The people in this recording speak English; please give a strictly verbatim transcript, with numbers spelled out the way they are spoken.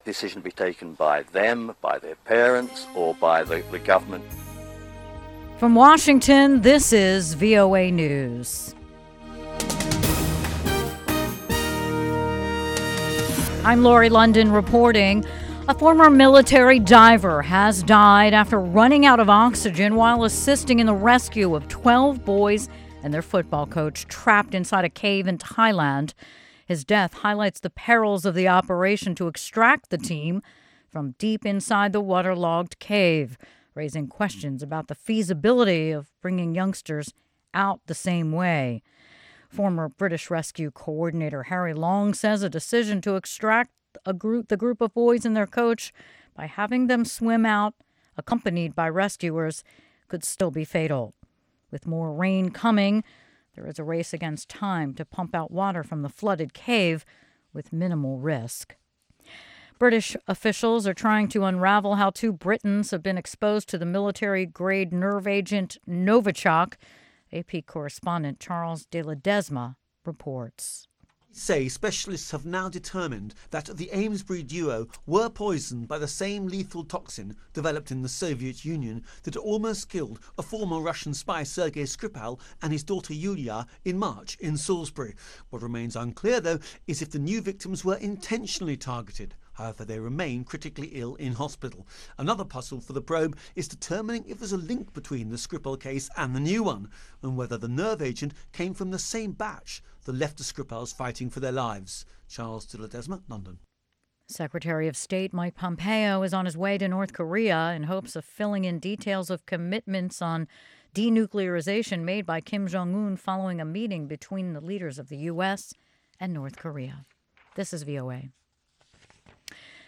Decision to be taken by them, by their parents, or by the, the government. From Washington, this is V O A News. I'm Lori London reporting. A former military diver has died after running out of oxygen while assisting in the rescue of twelve boys and their football coach trapped inside a cave in Thailand. His death highlights the perils of the operation to extract the team from deep inside the waterlogged cave, raising questions about the feasibility of bringing youngsters out the same way. Former British Rescue Coordinator Harry Long says a decision to extract a group, the group of boys and their coach by having them swim out, accompanied by rescuers, could still be fatal. With more rain coming, there is a race against time to pump out water from the flooded cave with minimal risk. British officials are trying to unravel how two Britons have been exposed to the military-grade nerve agent Novichok. A P correspondent Charles de Ledesma reports. Say specialists have now determined that the Amesbury duo were poisoned by the same lethal toxin developed in the Soviet Union that almost killed a former Russian spy Sergei Skripal and his daughter Yulia in March in Salisbury. What remains unclear, though, is if the new victims were intentionally targeted. However, they remain critically ill in hospital. Another puzzle for the probe is determining if there's a link between the Skripal case and the new one, and whether the nerve agent came from the same batch that left the Skripals fighting for their lives. Charles de Ledesma, London. Secretary of State Mike Pompeo is on his way to North Korea in hopes of filling in details of commitments on denuclearization made by Kim Jong-un following a meeting between the leaders of the U S and North Korea. This is V O A.